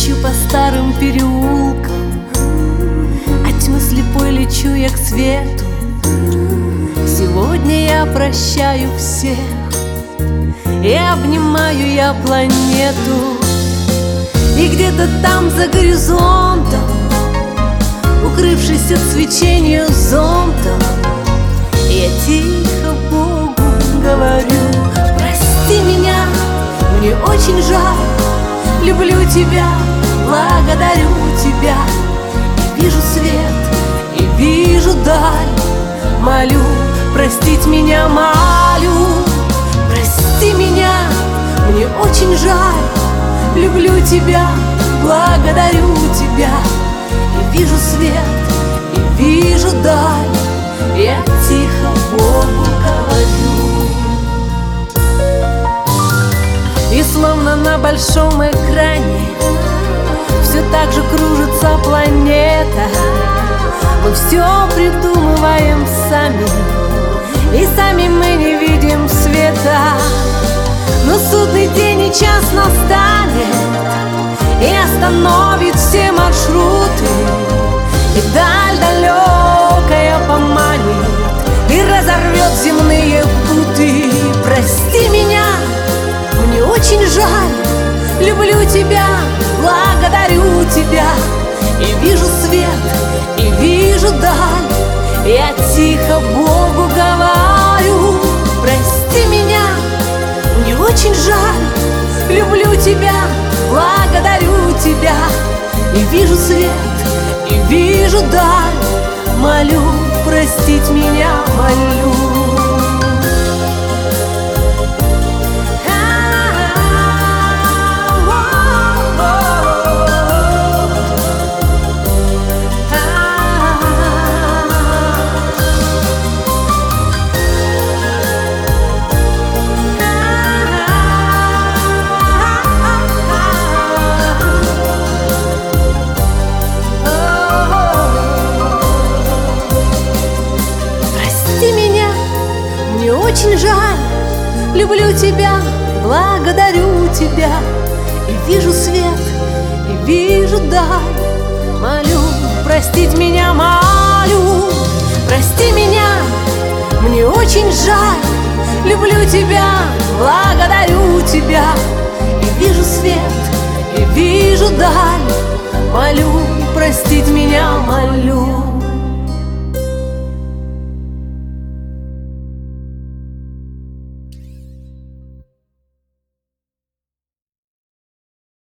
Бречу по старым переулкам, от тьмы слепой лечу я к свету. Сегодня я прощаю всех и обнимаю я планету. И где-то там за горизонтом, укрывшись от свечения зонтом, я тихо Богу говорю: прости меня, мне очень жаль, люблю тебя, благодарю тебя. И вижу свет, и вижу даль, молю, простить меня молю. Прости меня, мне очень жаль, люблю тебя, благодарю тебя. И вижу свет, и вижу даль, я тихо Богу говорю. И словно на большом экране все так же кружится планета. Мы все придумываем сами, и сами мы не видим света. Но судный день и час настанет, и остановит все маршруты, и даль далекая поманит, и разорвет земные путы. Прости меня, мне очень жаль, люблю тебя, благодарю тебя. И вижу свет, и вижу даль, я тихо Богу говорю: прости меня, мне очень жаль, люблю тебя, благодарю тебя. И вижу свет, и вижу даль, молю, простить меня молю. Мне очень жаль, люблю тебя, благодарю тебя. И вижу свет, и вижу даль, молю, простить меня молю. Прости меня, мне очень жаль, люблю тебя, благодарю тебя. И вижу свет, и вижу даль, молю, простить меня молю.